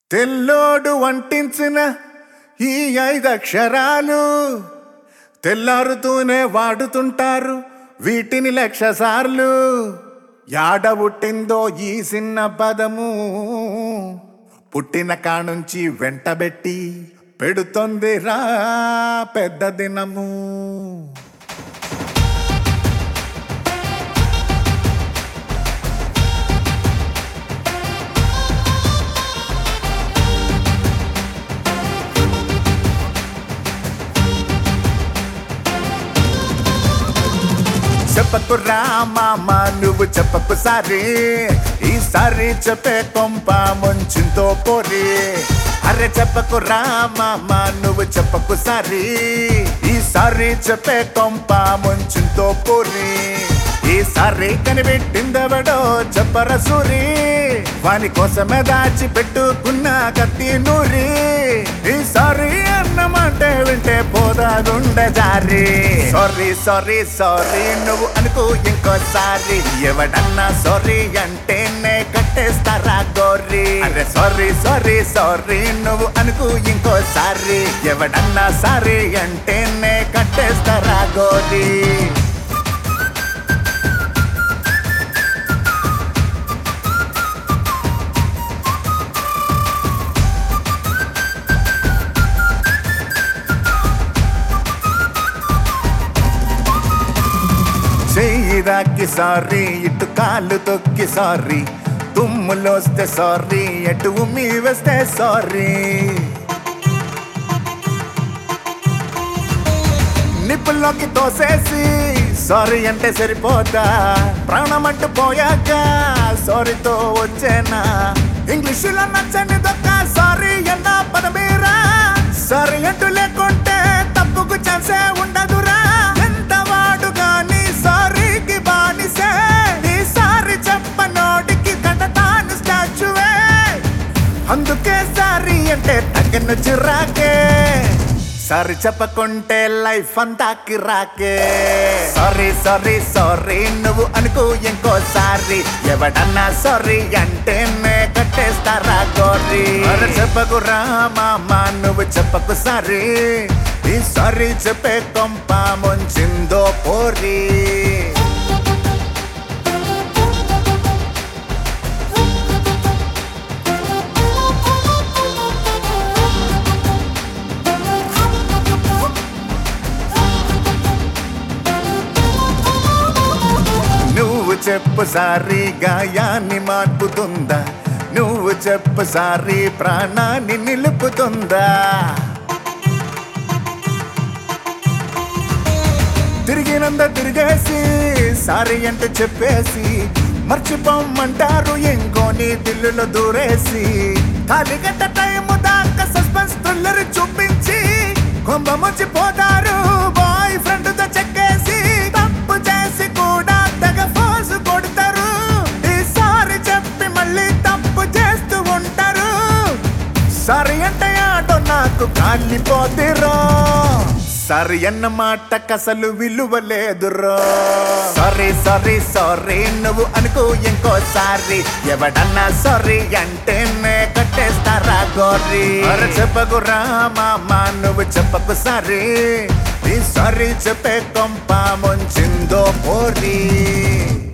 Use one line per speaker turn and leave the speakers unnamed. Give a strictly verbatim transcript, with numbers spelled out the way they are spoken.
తెల్లోడు వంటించిన ఈ ఐదక్షరాలు తెల్లారుతూనే వాడుతుంటారు వీటిని లక్ష సార్లు. యాడ పుట్టిందో ఈ చిన్న పదము పుట్టిన కానుంచి వెంటబెట్టి పెడుతోంది రా పెద్ద దినము. చెప్పకు రా మామ నువ్వు చెప్పకు సారి, ఈసారి చెప్పే కొంప ముంచింతో పోరి. అరే చెప్పకు రా మామ నువ్వు చెప్పకు సారి, ఈసారి చెప్పే కొంప ముంచింతో పోరి. ఈసారి కనిపెట్టిందెవడో చెప్పర సూరి, వాని కోసమే దాచి పెట్టుకున్న కత్తి నూరి. ఈసారి అన్నమాటే వింటే పోదాగుండె జారి. సారీ సారీ సారీ నువ్వు అనుకో ఇంకోసారి, ఎవడన్నా సారీ అంటేనే కట్టేస్తారా గోరి. అరే సారీ సారీ సారీ నువ్వు అనుకో ఇంకోసారి, ఎవడన్నా సారీ అంటేనే కట్టేస్తారా గోరి. చెయ్యిరాకి సారీ, ఇటు కాళ్ళు తొక్కి సారీ, తుమ్ములోస్తే సారీ, ఎటు ఉమ్మి వేస్తే సారీ. నిప్పుల్లోకి తోసేసి సారీ అంటే సరిపోతా, ప్రాణం అంటూ పోయాక సారీతో వచ్చేనా. ఇంగ్లీషులో నచ్చని దొక్క సారీ అన్న పదమీరా, సారీ అంటూ లేకుంటే తప్పుకు ఛాన్సే ఉండదురా. అందుకే సారీ అంటే తగ్గను చిరాకే, సారీ చెప్పకుంటే లైఫ్ అంతా కిరాకే. సారీ సారీ సారీ నువ్వు అనుకో ఇంకోసారి, ఎవడన్నా సారీ అంటేనే కట్టేస్తారా గోరి. అరే చెప్పకు రా మామ నువ్వు చెప్పకు సారీ, ఈ సారీ చెప్పే కొంప ముంచిందో పోరి. చెప్పు సారీ గాయాన్ని మార్పుతుందా, నువ్వు చెప్పు సారీ ప్రాణాన్ని నిలుపుతుందా. తిరిగినంద తిరిగేసి సారీ అంటే చెప్పేసి మర్చిపోమంటారు ఇంకోని దిల్లులో దూరేసి. ఖాళీ గంట టైము దాకా సస్పెన్స్ థ్రిల్లర్ చూపించి కొంబ మర్చిపోతారు బాయ్ ఫ్రెండ్ తో చెక్కేసి. తప్పు చేసి కూడా తెగ ఫోర్స్ కొడతారు, ఈసారి చెప్పి మళ్ళీ తప్పు చేస్తూ ఉంటారు. సారీ అంటే ఆటో నాకు కాలిపోతిరో, సారీ అన్న మాట కసలు విలువ లేదురో. సారీ సారీ సారీ నువ్వు అనుకో ఇంకోసారి, ఎవడన్నా సారీ అంటేనే కట్టేస్తారా గోరి. అరే చెప్పకు రా మామ నువ్వు చెప్పకు సారీ, ఈ సారీ చెప్పే కొంప ముంచిందో పోరి.